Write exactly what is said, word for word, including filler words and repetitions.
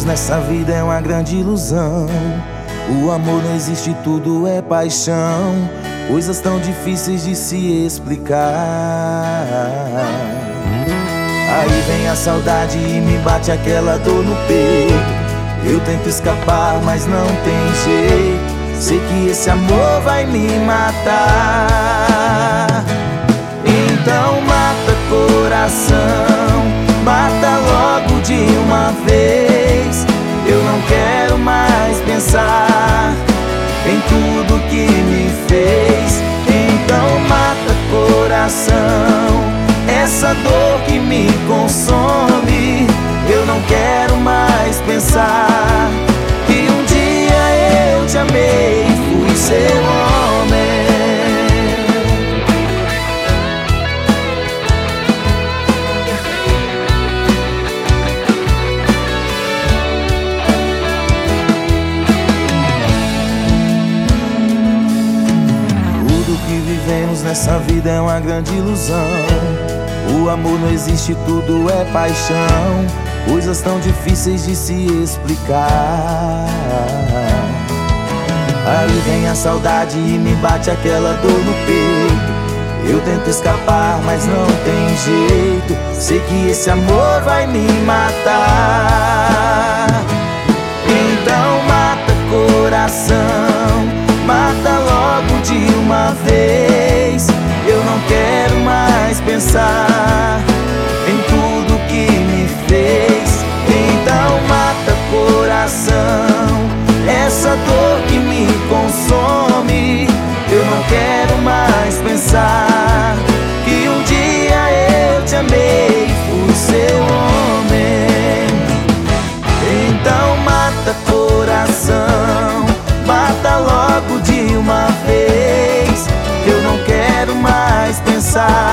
nessa vida é uma grande ilusão. O amor não existe, tudo é paixão. Coisas tão difíceis de se explicar. Aí vem a saudade e me bate aquela dor no peito. Eu tento escapar, mas não tem jeito. Sei que esse amor vai me matar. Então mata coração, mata logo de uma vez. Eu não quero mais pensar em tudo que me fez. Então mata coração, essa dor que me consome. Eu não quero mais pensar que um dia eu te amei e fui seu homem. Tudo que vivemos nessa vida é uma grande ilusão. O amor não existe, tudo é paixão. Coisas tão difíceis de se explicar. Aí vem a saudade e me bate aquela dor no peito. Eu tento escapar, mas não tem jeito. Sei que esse amor vai me matar. Então mata coração, mata logo de uma vez. Eu não quero mais pensar em tudo que me fez. Então mata coração, essa dor que me consome. Eu não quero mais pensar que um dia eu te amei e fui seu homem. Então mata coração, mata logo de uma vez. Eu não quero mais pensar